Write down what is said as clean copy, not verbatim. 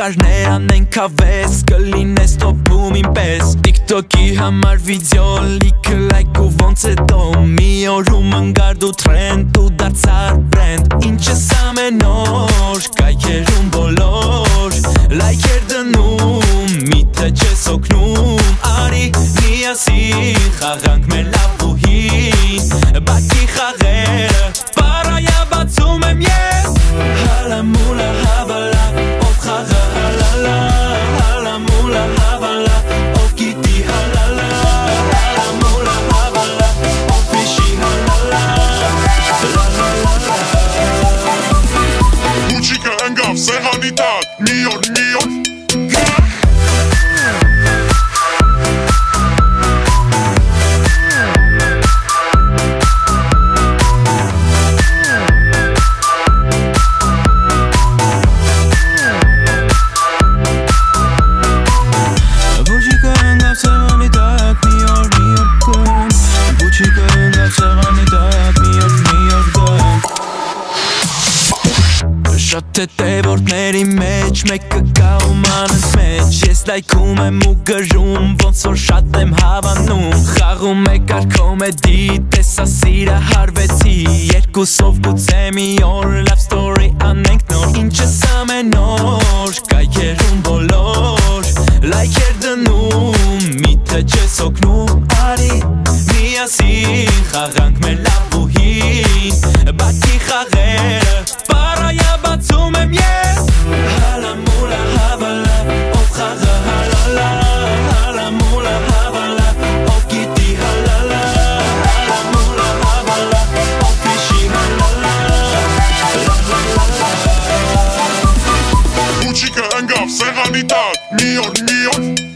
նկարներ անենք հավես Կլինես տոպում իմ պես TikTok-ի համար վիդեո լիքը լայք ու ոնց է տո Մի օրում ընգարդ ու թրենդ ու դարձար բրենդ Ինչս ամեն օր կայքերում բոլոր Լայքեր դնում միթե չես օգնում Արի միասին խաղանք մեր լավ ու հին Բակի խաղերը պարայա բացում եմ ես Հալա մուլա հավալա ով խաղը հալալա Հալա մուլա հավալա ով գիտի հալալա Հալա մուլա հավալա ով պիշի հալալա Բուչիկը ընգավ սեղանի տակ մի օր Շատ է տևորդների մեջ, մեկը կա ու մանս մեջ Ես լայքում եմ ու գրում, ոնց որ շատ եմ հավանում Խաղում է կարգոմեդի, տեսա սիրահարվեցի Երկուսով գուցե մի օր, love story անենք նոր Ինչս ամեն օր, կայքերում բոլոր Լայքեր դնում, միթե չես օգնում Արի միասին, խաղանք մեր լավ ու հին Բակի խաղերը, պարայա բացում եմ ես Հալա մուլա հավալա, ով խաղը հալալա Հալա մուլա հավալա, ով գիտի հալալա Հալա մուլա հավալա, ով պիշի հալալա Բուչիկը ընգավ սեղանի տակ մի օր